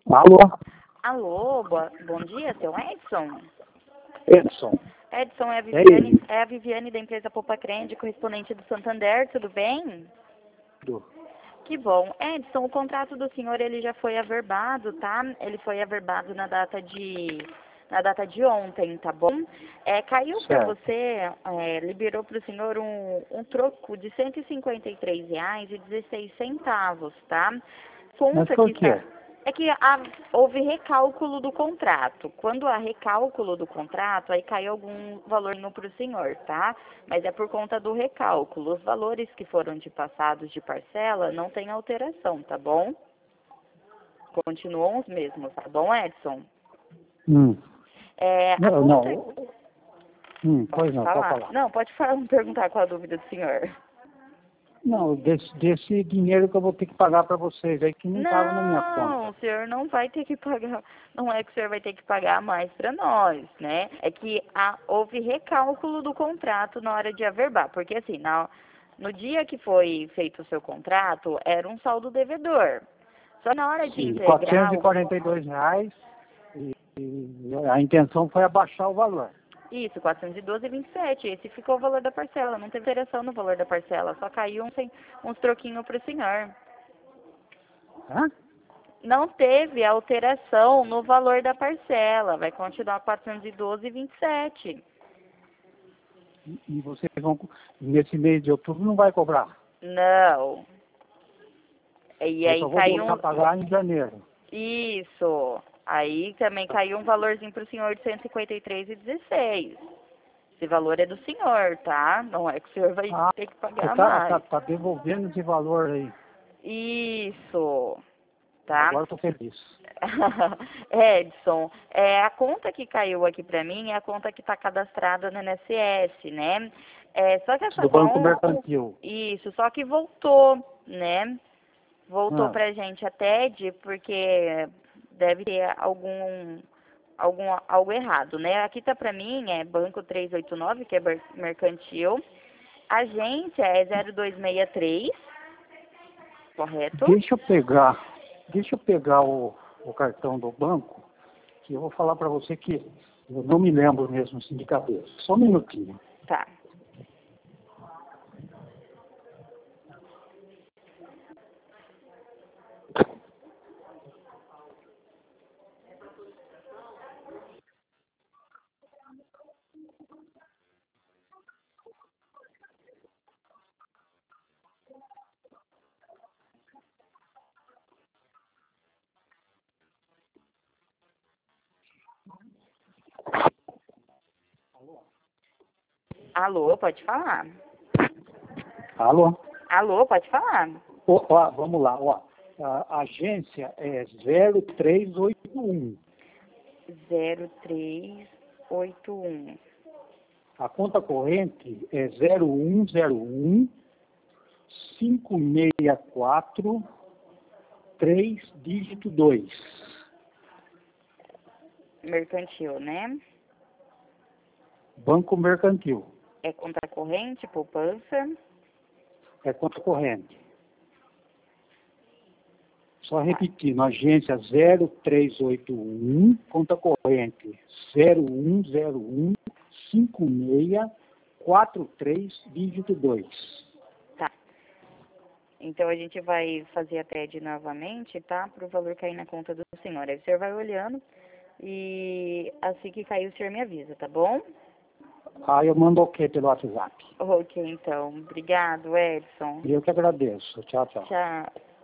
Alô? Alô, bom dia, seu Edson? Edson. Edson, ele? é a Viviane da empresa Poupa Crende, correspondente do Santander, tudo bem? Tudo. Que bom. Edson, o contrato do senhor, ele já foi averbado, tá? Ele foi averbado na data de ontem, tá bom? Caiu para Certo. você, liberou para o senhor um troco de R$ 153,16, tá? Mas Conta por que quê? É que houve recálculo do contrato. Quando há recálculo do contrato, aí cai algum valor para o senhor, tá? Mas é por conta do recálculo. Os valores que foram passados de parcela não tem alteração, tá bom? Continuam os mesmos, tá bom, Edson? A Não, conta... não. Pois não, pode falar. Não, pode perguntar qual a dúvida do senhor. Não, desse dinheiro que eu vou ter que pagar para vocês aí, que não estava na minha conta. Não, o senhor não vai ter que pagar, não é que o senhor vai ter que pagar mais para nós, né? É que houve recálculo do contrato na hora de averbar, porque assim, no dia que foi feito o seu contrato, era um saldo devedor. Só na hora de Sim, integrar R$ 442 e a intenção foi abaixar o valor. Isso, 412,27. Esse ficou o valor da parcela, não teve alteração no valor da parcela, só caiu uns troquinhos para o senhor. Hã? Não teve alteração no valor da parcela, vai continuar 412,27. E vocês vão, nesse mês de outubro, não vai cobrar. Não. E Eu aí só vou caiu voltar a pagar em janeiro. Isso. Aí também caiu um valorzinho para o senhor de 153,16. Esse valor é do senhor, tá? Não é que o senhor vai ter que Você pagar mais. tá devolvendo esse valor aí. Isso. Tá? Agora eu tô feliz. Edson, a conta que caiu aqui para mim é a conta que está cadastrada no INSS, né? Só que essa Do Banco conta... Mercantil. Isso, só que voltou, né? Voltou Ah, pra gente a TED porque deve ter algo errado, né? Aqui tá pra mim, é Banco 389, que é mercantil. Agência é 0263, correto? deixa eu pegar o cartão do banco, que eu vou falar para você que eu não me lembro mesmo assim de cabeça. Só um minutinho. Tá. Alô, pode falar. Alô? Alô, pode falar. Ó, vamos lá, ó. A agência é 0381. 0381. A conta corrente é 0101 564 3 dígito 2. Mercantil, né? Banco Mercantil. É conta corrente, poupança. É conta corrente. Só repetindo, agência 0381, conta corrente 0101 5643, dígito 2. Tá. Então a gente vai fazer a TED novamente, tá? Para o valor cair na conta do senhor. Aí o senhor vai olhando e assim que cair o senhor me avisa, tá bom? Eu mando ok pelo WhatsApp. Ok, então. Obrigado, Edson. Eu que agradeço. Tchau, tchau. Tchau.